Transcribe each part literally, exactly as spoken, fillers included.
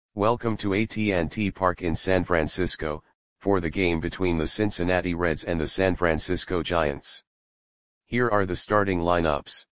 Welcome to A T and T Park in San Francisco, for the game between the Cincinnati Reds and the San Francisco Giants. Here are the starting lineups.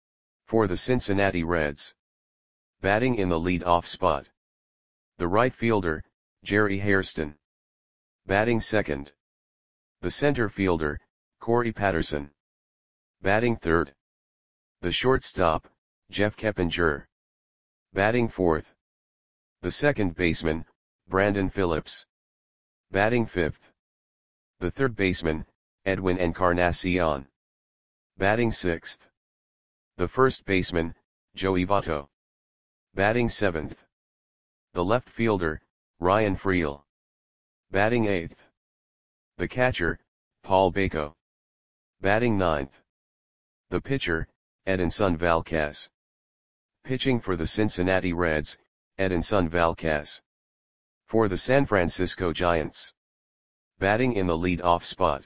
For the Cincinnati Reds. Batting in the lead-off spot. The right fielder, Jerry Hairston. Batting second. The center fielder, Corey Patterson. Batting third. The shortstop, Jeff Keppinger. Batting fourth. The second baseman, Brandon Phillips. Batting fifth. The third baseman, Edwin Encarnacion. Batting sixth. The first baseman, Joey Votto. Batting seventh. The left fielder, Ryan Freel. Batting eighth. The catcher, Paul Bako. Batting ninth. The pitcher, Edinson Valquez. Pitching for the Cincinnati Reds, Edinson Valquez. For the San Francisco Giants. Batting in the lead-off spot.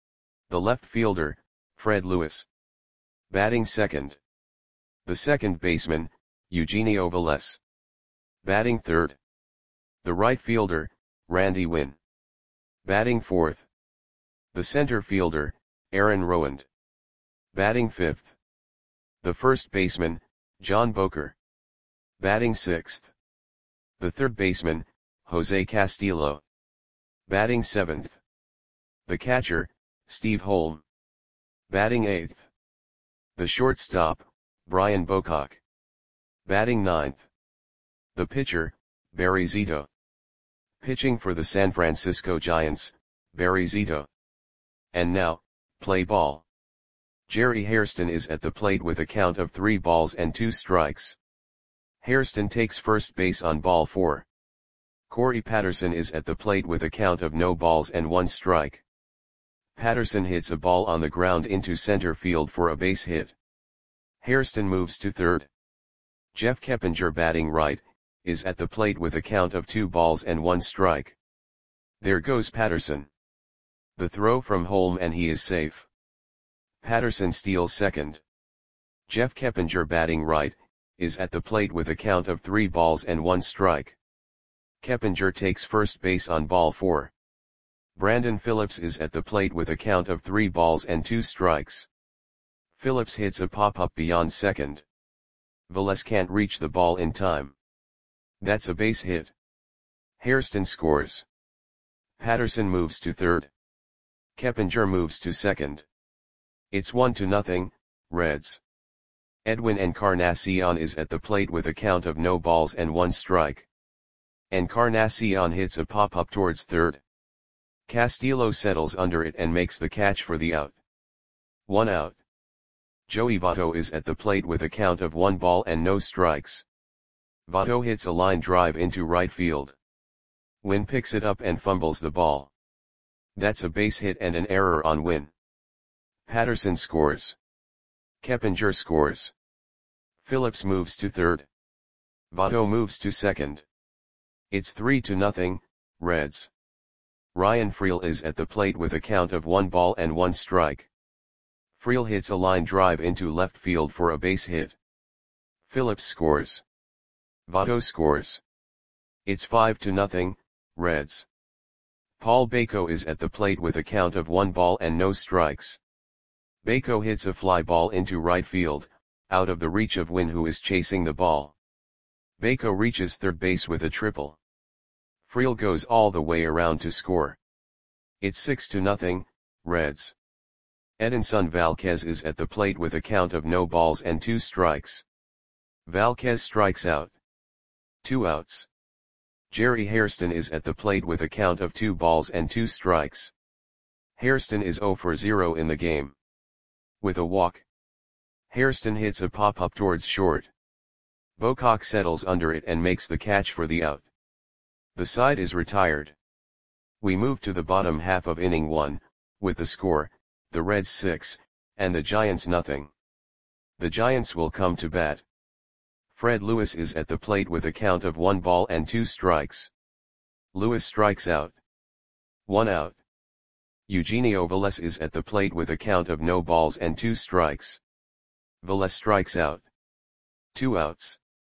The left fielder, Fred Lewis. Batting second. The second baseman, Eugenio Velez. Batting third. The right fielder, Randy Winn. Batting fourth. The center fielder, Aaron Rowand. Batting fifth. The first baseman, John Boker. Batting sixth. The third baseman, Jose Castillo. Batting seventh. The catcher, Steve Holm. Batting eighth. The shortstop, Brian Bocock. Batting ninth. The pitcher, Barry Zito. Pitching for the San Francisco Giants, Barry Zito. And now, play ball. Jerry Hairston is at the plate with a count of three balls and two strikes. Hairston takes first base on ball four. Corey Patterson is at the plate with a count of no balls and one strike. Patterson hits a ball on the ground into center field for a base hit. Hairston moves to third. Jeff Keppinger, batting right, is at the plate with a count of two balls and one strike. There goes Patterson. The throw from Holm and he is safe. Patterson steals second. Jeff Keppinger, batting right, is at the plate with a count of three balls and one strike. Keppinger takes first base on ball four. Brandon Phillips is at the plate with a count of three balls and two strikes. Phillips hits a pop-up beyond second. Velez can't reach the ball in time. That's a base hit. Hairston scores. Patterson moves to third. Keppinger moves to second. It's one to nothing, Reds. Edwin Encarnacion is at the plate with a count of no balls and one strike. Encarnacion hits a pop-up towards third. Castillo settles under it and makes the catch for the out. One out. Joey Votto is at the plate with a count of one ball and no strikes. Votto hits a line drive into right field. Winn picks it up and fumbles the ball. That's a base hit and an error on Winn. Patterson scores. Keppinger scores. Phillips moves to third. Votto moves to second. It's three to nothing, Reds. Ryan Freel is at the plate with a count of one ball and one strike. Freel hits a line drive into left field for a base hit. Phillips scores. Votto scores. It's five to nothing, Reds. Paul Bako is at the plate with a count of one ball and no strikes. Bako hits a fly ball into right field, out of the reach of Winn, who is chasing the ball. Bako reaches third base with a triple. Freel goes all the way around to score. It's six to nothing, Reds. Edinson Valquez is at the plate with a count of no balls and two strikes. Valquez strikes out. Two outs. Jerry Hairston is at the plate with a count of two balls and two strikes. Hairston is zero for zero in the game. With a walk. Hairston hits a pop-up towards short. Bocock settles under it and makes the catch for the out. The side is retired. We move to the bottom half of inning one, with the score, the Reds six, and the Giants nothing. The Giants will come to bat. Fred Lewis is at the plate with a count of one ball and two strikes. Lewis strikes out. One out. Eugenio Velez is at the plate with a count of no balls and two strikes. Velez strikes out. Two outs.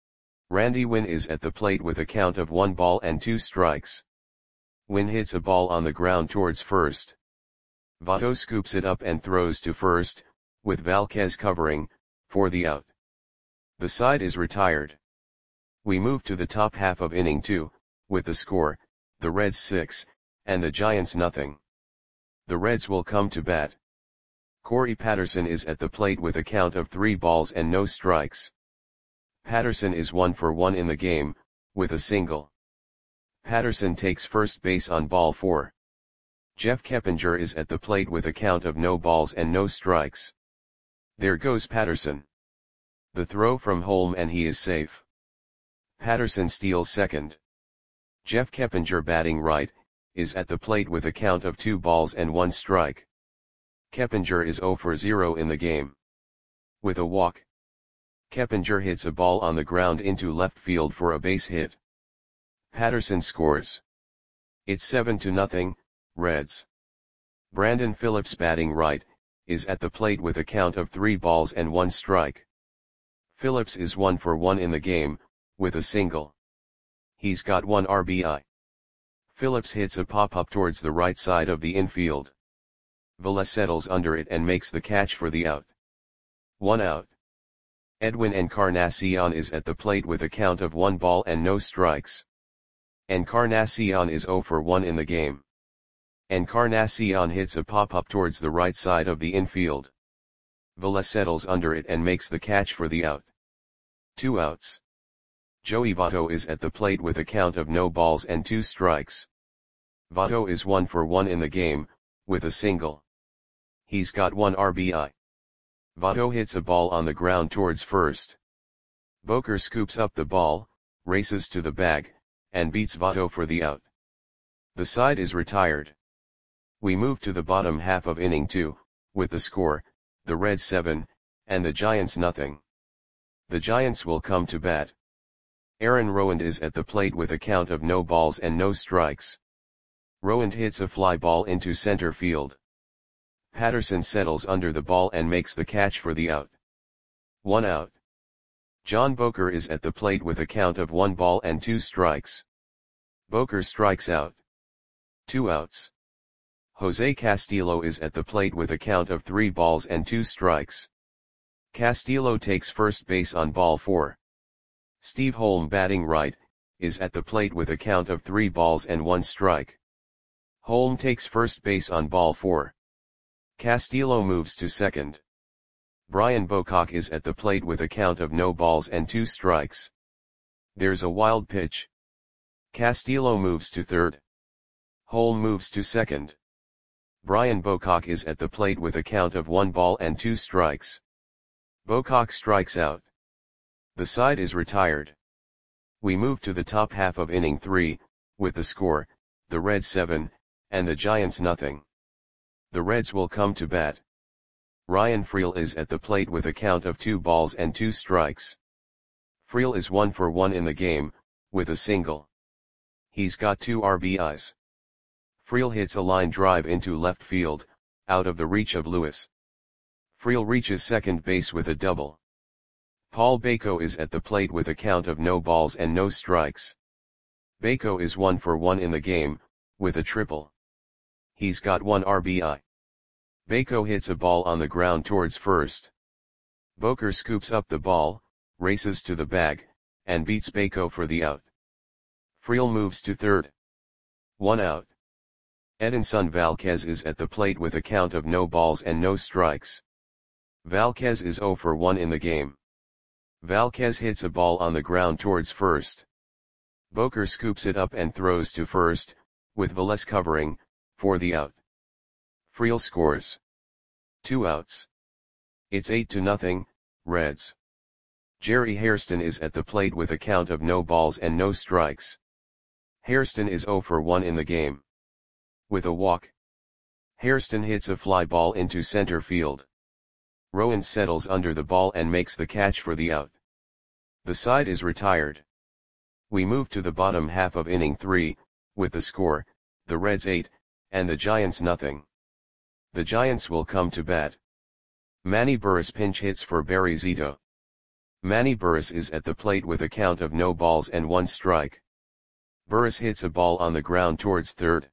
Randy Wynn is at the plate with a count of one ball and two strikes. Wynn hits a ball on the ground towards first. Votto scoops it up and throws to first, with Valquez covering, for the out. The side is retired. We move to the top half of inning two, with the score, the Reds six, and the Giants nothing. The Reds will come to bat. Corey Patterson is at the plate with a count of three balls and no strikes. Patterson is one for one in the game, with a single. Patterson takes first base on ball four. Jeff Keppinger is at the plate with a count of no balls and no strikes. There goes Patterson. The throw from home and he is safe. Patterson steals second. Jeff Keppinger, batting right, is at the plate with a count of two balls and one strike. Keppinger is zero for zero in the game. With a walk, Keppinger hits a ball on the ground into left field for a base hit. Patterson scores. It's seven to nothing, Reds. Brandon Phillips, batting right, is at the plate with a count of three balls and one strike. Phillips is one for one in the game, with a single. He's got one R B I. Phillips hits a pop-up towards the right side of the infield. Velez settles under it and makes the catch for the out. One out. Edwin Encarnacion is at the plate with a count of one ball and no strikes. Encarnacion is zero for one in the game. Encarnacion hits a pop-up towards the right side of the infield. Velez settles under it and makes the catch for the out. Two outs. Joey Votto is at the plate with a count of no balls and two strikes. Votto is one for one in the game, with a single. He's got one R B I. Votto hits a ball on the ground towards first. Boker scoops up the ball, races to the bag, and beats Votto for the out. The side is retired. We move to the bottom half of inning two, with the score, the Reds seven, and the Giants nothing. The Giants will come to bat. Aaron Rowand is at the plate with a count of no balls and no strikes. Rowand hits a fly ball into center field. Patterson settles under the ball and makes the catch for the out. One out. John Boker is at the plate with a count of one ball and two strikes. Boker strikes out. Two outs. Jose Castillo is at the plate with a count of three balls and two strikes. Castillo takes first base on ball four. Steve Holm, batting right, is at the plate with a count of three balls and one strike. Holm takes first base on ball four. Castillo moves to second. Brian Bocock is at the plate with a count of no balls and two strikes. There's a wild pitch. Castillo moves to third. Holm moves to second. Brian Bocock is at the plate with a count of one ball and two strikes. Bocock strikes out. The side is retired. We move to the top half of inning three, with the score, the Reds seven, and the Giants nothing. The Reds will come to bat. Ryan Freel is at the plate with a count of two balls and two strikes. Freel is one for one in the game, with a single. He's got two R B Is. Freel hits a line drive into left field, out of the reach of Lewis. Freel reaches second base with a double. Paul Bako is at the plate with a count of no balls and no strikes. Bako is one for one in the game, with a triple. He's got one R B I. Bako hits a ball on the ground towards first. Boker scoops up the ball, races to the bag, and beats Bako for the out. Freel moves to third. One out. Edinson Valquez is at the plate with a count of no balls and no strikes. Valquez is zero for one in the game. Valquez hits a ball on the ground towards first. Boker scoops it up and throws to first, with Velez covering, for the out. Freel scores. Two outs. It's eight to nothing, Reds. Jerry Hairston is at the plate with a count of no balls and no strikes. Hairston is zero for one in the game. With a walk, Hairston hits a fly ball into center field. Rowand settles under the ball and makes the catch for the out. The side is retired. We move to the bottom half of inning three, with the score, the Reds eight, and the Giants nothing. The Giants will come to bat. Manny Burris pinch hits for Barry Zito. Manny Burris is at the plate with a count of no balls and one strike. Burris hits a ball on the ground towards third.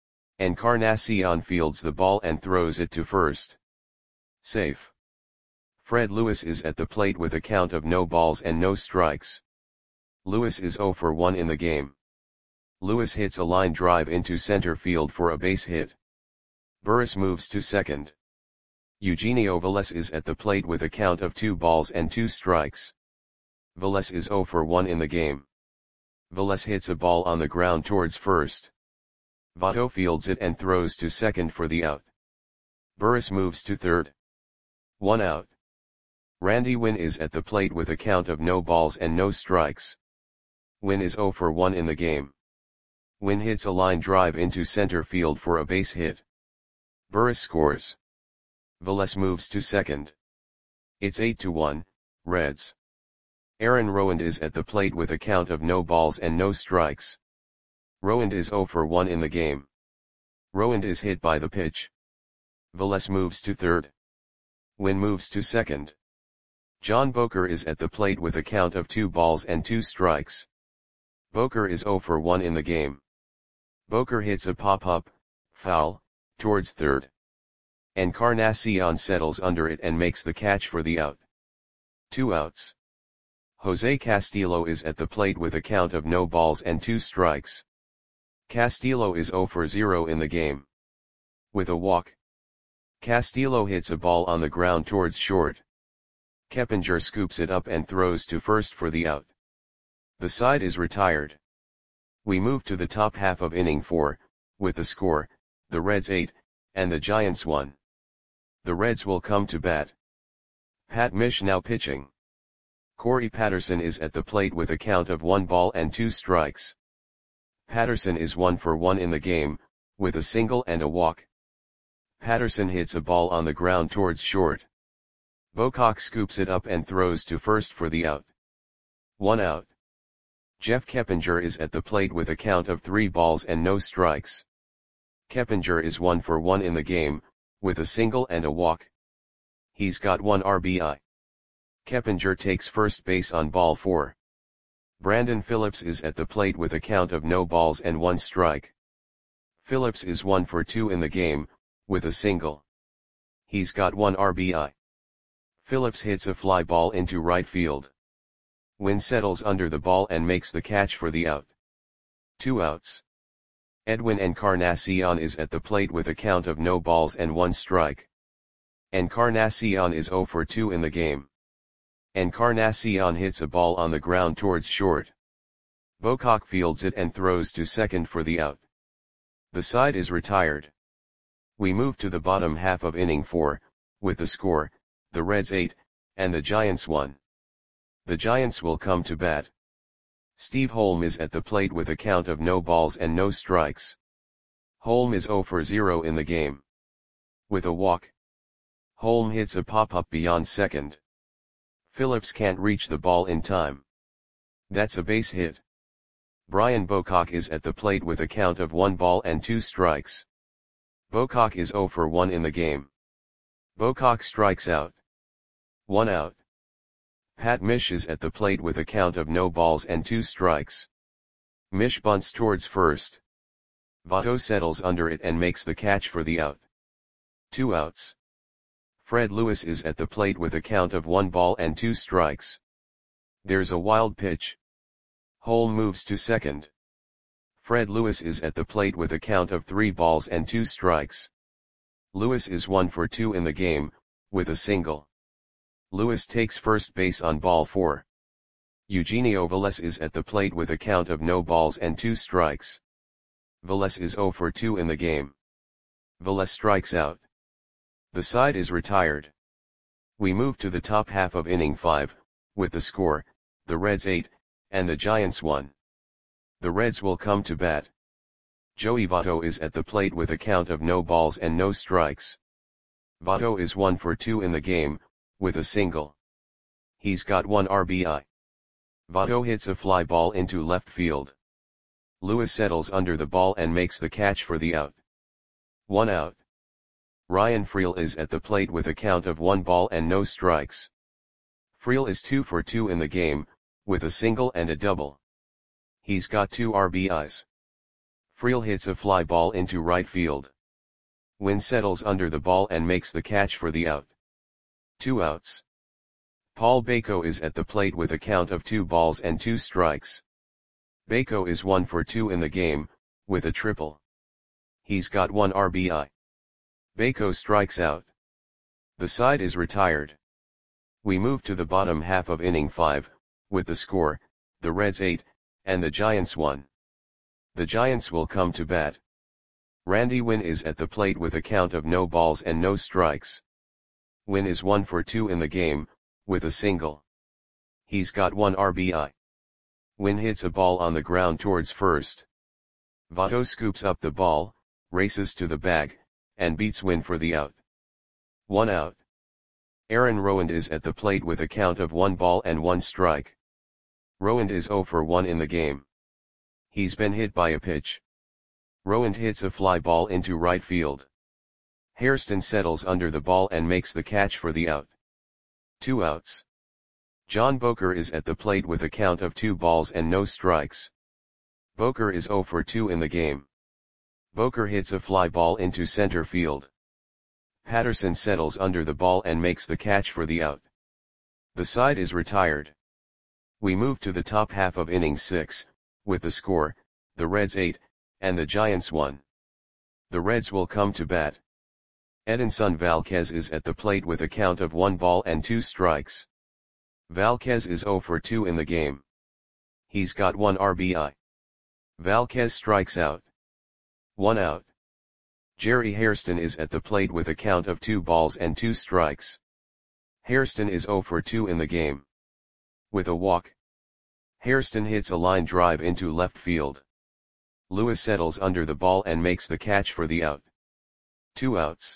Encarnacion fields the ball and throws it to first. Safe. Fred Lewis is at the plate with a count of no balls and no strikes. Lewis is zero for one in the game. Lewis hits a line drive into center field for a base hit. Burris moves to second. Eugenio Velez is at the plate with a count of two balls and two strikes. Velez is zero for one in the game. Velez hits a ball on the ground towards first. Votto fields it and throws to second for the out. Burris moves to third. One out. Randy Winn is at the plate with a count of no balls and no strikes. Winn is zero for one in the game. Winn hits a line drive into center field for a base hit. Burris scores. Velez moves to second. It's eight to one, Reds. Aaron Rowand is at the plate with a count of no balls and no strikes. Rowand is zero for one in the game. Rowand is hit by the pitch. Velez moves to third. Winn moves to second. John Boker is at the plate with a count of two balls and two strikes. Boker is zero for one in the game. Boker hits a pop-up, foul, towards third. Encarnacion settles under it and makes the catch for the out. Two outs. Jose Castillo is at the plate with a count of no balls and two strikes. Castillo is zero for zero in the game. With a walk. Castillo hits a ball on the ground towards short. Keppinger scoops it up and throws to first for the out. The side is retired. We move to the top half of inning four, with the score, the Reds eight, and the Giants one. The Reds will come to bat. Pat Mish now pitching. Corey Patterson is at the plate with a count of one ball and two strikes. Patterson is one for one in the game, with a single and a walk. Patterson hits a ball on the ground towards short. Bocock scoops it up and throws to first for the out. One out. Jeff Keppinger is at the plate with a count of three balls and no strikes. Keppinger is one for one in the game, with a single and a walk. He's got one R B I. Keppinger takes first base on ball four. Brandon Phillips is at the plate with a count of no balls and one strike. Phillips is one for two in the game, with a single. He's got one R B I. Phillips hits a fly ball into right field. Winn settles under the ball and makes the catch for the out. Two outs. Edwin Encarnacion is at the plate with a count of no balls and one strike. Encarnacion is zero for two in the game. Encarnacion hits a ball on the ground towards short. Bocock fields it and throws to second for the out. The side is retired. We move to the bottom half of inning four, with the score, the Reds eight, and the Giants one. The Giants will come to bat. Steve Holm is at the plate with a count of no balls and no strikes. Holm is zero for zero in the game. With a walk. Holm hits a pop-up beyond second. Phillips can't reach the ball in time. That's a base hit. Brian Bocock is at the plate with a count of one ball and two strikes. Bocock is zero for one in the game. Bocock strikes out. One out. Pat Mish is at the plate with a count of no balls and two strikes. Mish bunts towards first. Votto settles under it and makes the catch for the out. Two outs. Fred Lewis is at the plate with a count of one ball and two strikes. There's a wild pitch. Holm moves to second. Fred Lewis is at the plate with a count of three balls and two strikes. Lewis is one for two in the game, with a single. Lewis takes first base on ball four. Eugenio Velez is at the plate with a count of no balls and two strikes. Velez is zero for two in the game. Velez strikes out. The side is retired. We move to the top half of inning five, with the score, the Reds eight, and the Giants one. The Reds will come to bat. Joey Votto is at the plate with a count of no balls and no strikes. Votto is one for two in the game, with a single. He's got one R B I. Votto hits a fly ball into left field. Lewis settles under the ball and makes the catch for the out. One out. Ryan Freel is at the plate with a count of one ball and no strikes. Friel is two for two in the game, with a single and a double. He's got two R B Is. Friel hits a fly ball into right field. Wynn settles under the ball and makes the catch for the out. Two outs. Paul Bako is at the plate with a count of two balls and two strikes. Bako is one for two in the game, with a triple. He's got one R B I. Bako strikes out. The side is retired. We move to the bottom half of inning five, with the score, the Reds eight, and the Giants one. The Giants will come to bat. Randy Wynn is at the plate with a count of no balls and no strikes. Wynn is one for two in the game, with a single. He's got one R B I. Wynn hits a ball on the ground towards first. Votto scoops up the ball, races to the bag, and beats Wynn for the out. One out. Aaron Rowand is at the plate with a count of one ball and one strike. Rowand is zero for one in the game. He's been hit by a pitch. Rowand hits a fly ball into right field. Hairston settles under the ball and makes the catch for the out. Two outs. John Boker is at the plate with a count of two balls and no strikes. Boker is zero for two in the game. Boker hits a fly ball into center field. Patterson settles under the ball and makes the catch for the out. The side is retired. We move to the top half of inning six, with the score, the Reds eight, and the Giants one. The Reds will come to bat. Edinson Valquez is at the plate with a count of one ball and two strikes. Valquez is zero for two in the game. He's got one R B I. Valquez strikes out. One out. Jerry Hairston is at the plate with a count of two balls and two strikes. Hairston is zero for two in the game. With a walk. Hairston hits a line drive into left field. Lewis settles under the ball and makes the catch for the out. Two outs.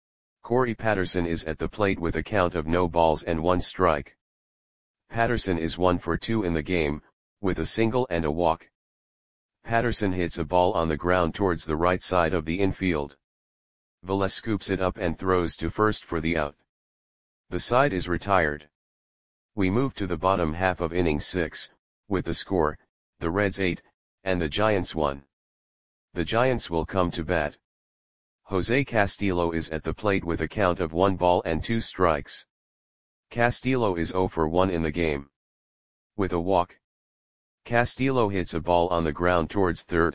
Corey Patterson is at the plate with a count of no balls and one strike. Patterson is one for two in the game, with a single and a walk. Patterson hits a ball on the ground towards the right side of the infield. Velez scoops it up and throws to first for the out. The side is retired. We move to the bottom half of inning six, with the score, the Reds eight, and the Giants one. The Giants will come to bat. Jose Castillo is at the plate with a count of one ball and two strikes. Castillo is zero for one in the game. With a walk. Castillo hits a ball on the ground towards third.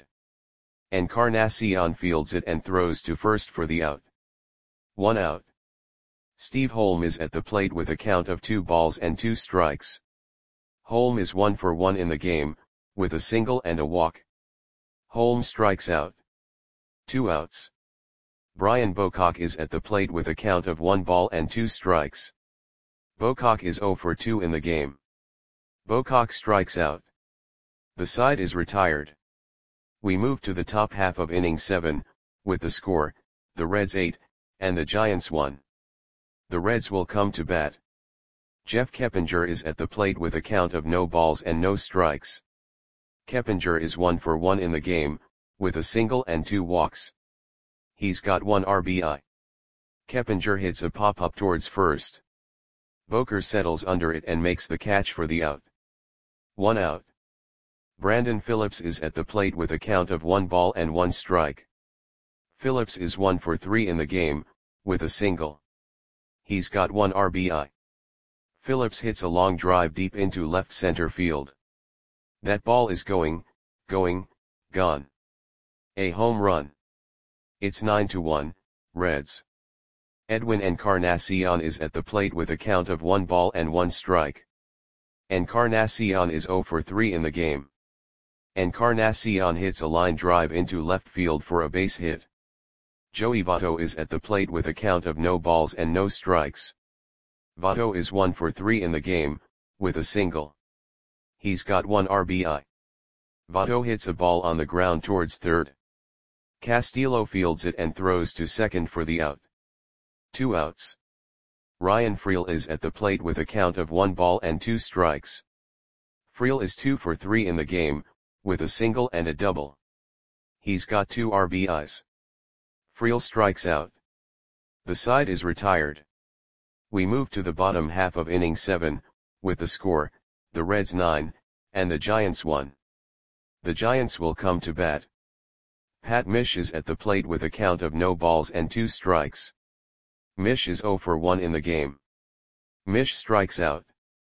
Encarnacion fields it and throws to first for the out. One out. Steve Holm is at the plate with a count of two balls and two strikes. Holm is one for one in the game, with a single and a walk. Holm strikes out. Two outs. Brian Bocock is at the plate with a count of one ball and two strikes. Bocock is zero for two in the game. Bocock strikes out. The side is retired. We move to the top half of inning seven, with the score, the Reds eight, and the Giants one. The Reds will come to bat. Jeff Keppinger is at the plate with a count of no balls and no strikes. Keppinger is one for one in the game, with a single and two walks. He's got one R B I. Keppinger hits a pop-up towards first. Boker settles under it and makes the catch for the out. One out. Brandon Phillips is at the plate with a count of one ball and one strike. Phillips is one for three in the game, with a single. He's got one R B I. Phillips hits a long drive deep into left center field. That ball is going, going, gone. A home run. It's nine to one, Reds. Edwin Encarnacion is at the plate with a count of one ball and one strike. Encarnacion is zero for three in the game. Encarnacion hits a line drive into left field for a base hit. Joey Votto is at the plate with a count of no balls and no strikes. Votto is one for three in the game, with a single. He's got one R B I. Votto hits a ball on the ground towards third. Castillo fields it and throws to second for the out. Two outs. Ryan Friel is at the plate with a count of one ball and two strikes. Friel is two for three in the game, with a single and a double. He's got two R B Is. Friel strikes out. The side is retired. We move to the bottom half of inning seven, with the score, the Reds nine, and the Giants one. The Giants will come to bat. Pat Mish is at the plate with a count of no balls and two strikes. Mish is zero for one in the game. Mish strikes out.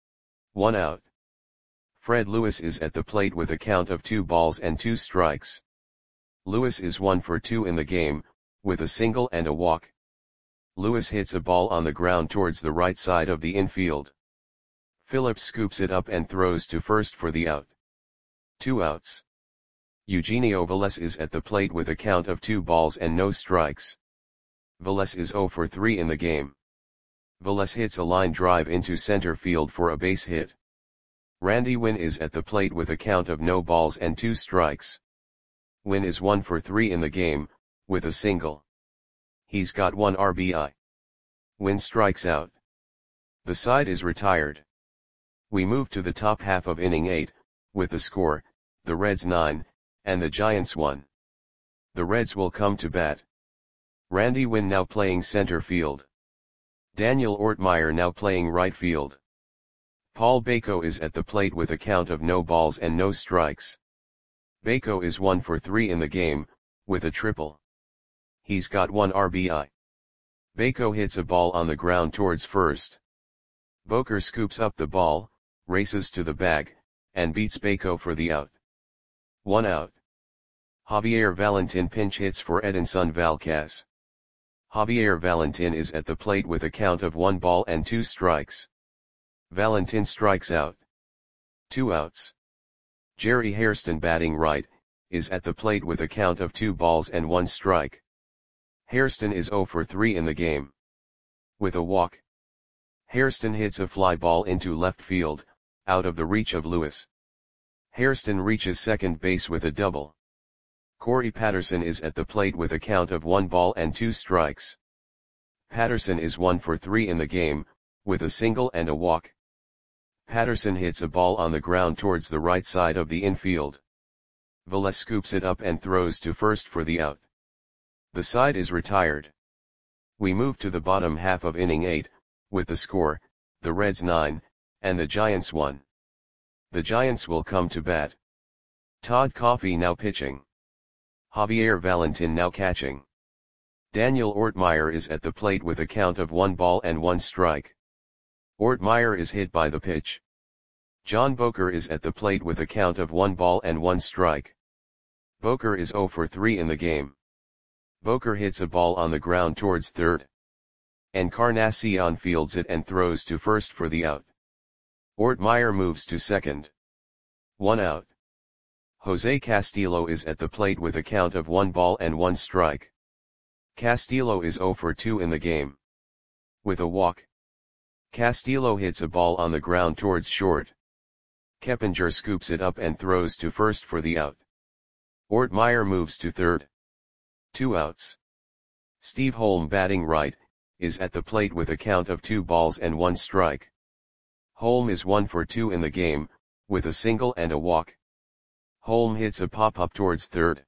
One out. Fred Lewis is at the plate with a count of two balls and two strikes. Lewis is one for two in the game, with a single and a walk. Lewis hits a ball on the ground towards the right side of the infield. Phillips scoops it up and throws to first for the out. Two outs. Eugenio Velez is at the plate with a count of two balls and no strikes. Velez is zero for three in the game. Velez hits a line drive into center field for a base hit. Randy Winn is at the plate with a count of no balls and two strikes. Winn is one for three in the game, with a single. He's got one R B I. Winn strikes out. The side is retired. We move to the top half of inning eight, with the score, the Reds nine, and the Giants one. The Reds will come to bat. Randy Winn now playing center field. Daniel Ortmeyer now playing right field. Paul Bako is at the plate with a count of no balls and no strikes. Bako is one for three in the game, with a triple. He's got one R B I. Bako hits a ball on the ground towards first. Boker scoops up the ball, races to the bag, and beats Bako for the out. One out. Javier Valentin pinch hits for Edinson Valquez. Javier Valentin is at the plate with a count of one ball and two strikes. Valentin strikes out. Two outs. Jerry Hairston batting right, is at the plate with a count of two balls and one strike. Hairston is zero for three in the game. With a walk. Hairston hits a fly ball into left field, out of the reach of Lewis. Hairston reaches second base with a double. Corey Patterson is at the plate with a count of one ball and two strikes. Patterson is one for three in the game, with a single and a walk. Patterson hits a ball on the ground towards the right side of the infield. Velez scoops it up and throws to first for the out. The side is retired. We move to the bottom half of inning eight, with the score, the Reds nine, and the Giants one. The Giants will come to bat. Todd Coffey now pitching. Javier Valentin now catching. Daniel Ortmeyer is at the plate with a count of one ball and one strike. Ortmeyer is hit by the pitch. John Boker is at the plate with a count of one ball and one strike. Boker is zero for three in the game. Boker hits a ball on the ground towards third. Encarnacion fields it and throws to first for the out. Ortmeyer moves to second. One out. Jose Castillo is at the plate with a count of one ball and one strike. Castillo is zero for two in the game. With a walk. Castillo hits a ball on the ground towards short. Keppinger scoops it up and throws to first for the out. Ortmeyer moves to third. Two outs. Steve Holm batting right, is at the plate with a count of two balls and one strike. Holm is one for two in the game, with a single and a walk. Holm hits a pop-up towards third.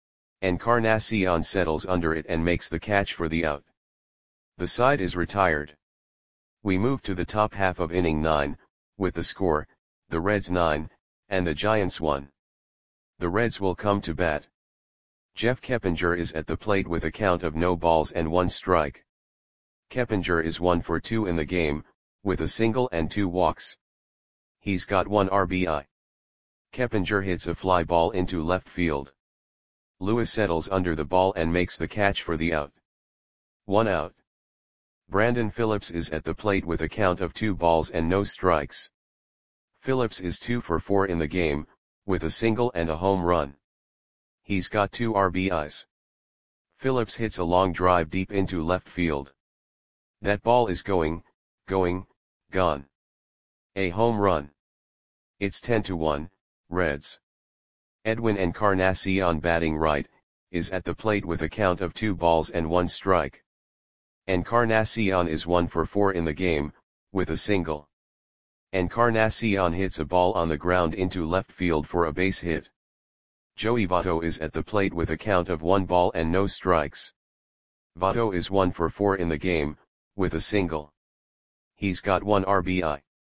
Encarnacion settles under it and makes the catch for the out. The side is retired. We move to the top half of inning nine, with the score, the Reds nine, and the Giants one. The Reds will come to bat. Jeff Keppinger is at the plate with a count of no balls and one strike. Keppinger is one for two in the game, with a single and two walks. He's got one R B I. Keppinger hits a fly ball into left field. Lewis settles under the ball and makes the catch for the out. One out. Brandon Phillips is at the plate with a count of two balls and no strikes. Phillips is two for four in the game, with a single and a home run. He's got two R B Is. Phillips hits a long drive deep into left field. That ball is going, going, gone. A home run. It's ten to one, Reds. Edwin Encarnacion batting right, is at the plate with a count of two balls and one strike. Encarnacion is one for four in the game, with a single. Encarnacion hits a ball on the ground into left field for a base hit. Joey Votto is at the plate with a count of one ball and no strikes. Votto is one for four in the game, with a single. He's got one R B I.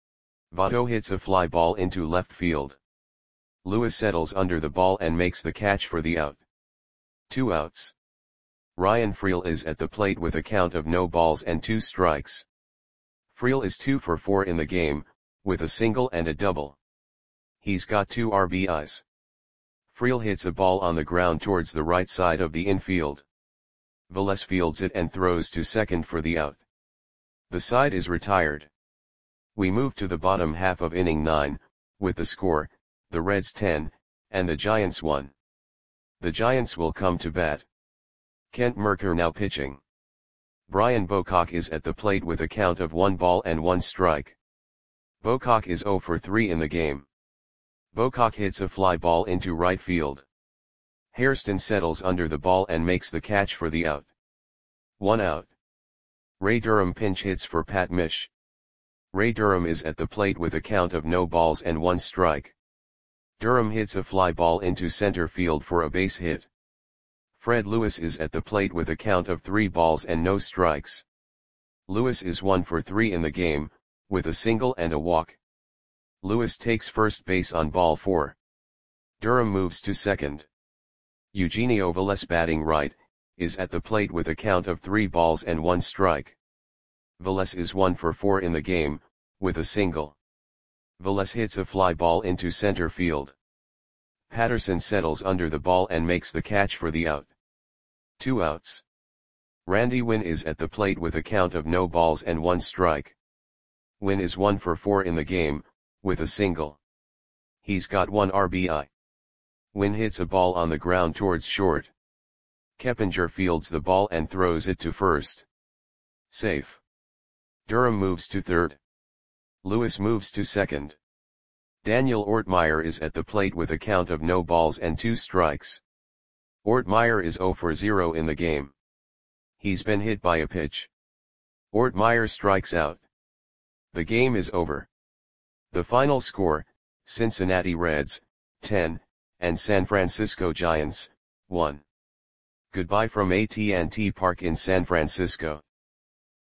Votto hits a fly ball into left field. Lewis settles under the ball and makes the catch for the out. Two outs. Ryan Freel is at the plate with a count of no balls and two strikes. Freel is two for four in the game, with a single and a double. He's got two R B Is. Freel hits a ball on the ground towards the right side of the infield. Velez fields it and throws to second for the out. The side is retired. We move to the bottom half of inning nine, with the score, the Reds ten, and the Giants one. The Giants will come to bat. Kent Mercker now pitching. Brian Bocock is at the plate with a count of one ball and one strike. Bocock is zero for three in the game. Bocock hits a fly ball into right field. Hairston settles under the ball and makes the catch for the out. One out. Ray Durham pinch hits for Pat Mish. Ray Durham is at the plate with a count of no balls and one strike. Durham hits a fly ball into center field for a base hit. Fred Lewis is at the plate with a count of three balls and no strikes. Lewis is one for three in the game, with a single and a walk. Lewis takes first base on ball four. Durham moves to second. Eugenio Velez, batting right, is at the plate with a count of three balls and one strike. Velez is one for four in the game, with a single. Velez hits a fly ball into center field. Patterson settles under the ball and makes the catch for the out. Two outs. Randy Winn is at the plate with a count of no balls and one strike. Winn is one for four in the game, with a single. He's got one R B I. Winn hits a ball on the ground towards short. Keppinger fields the ball and throws it to first. Safe. Durham moves to third. Lewis moves to second. Daniel Ortmeyer is at the plate with a count of no balls and two strikes. Ortmeyer is zero for zero in the game. He's been hit by a pitch. Ortmeyer strikes out. The game is over. The final score, Cincinnati Reds, ten, and San Francisco Giants, one. Goodbye from A T and T Park in San Francisco.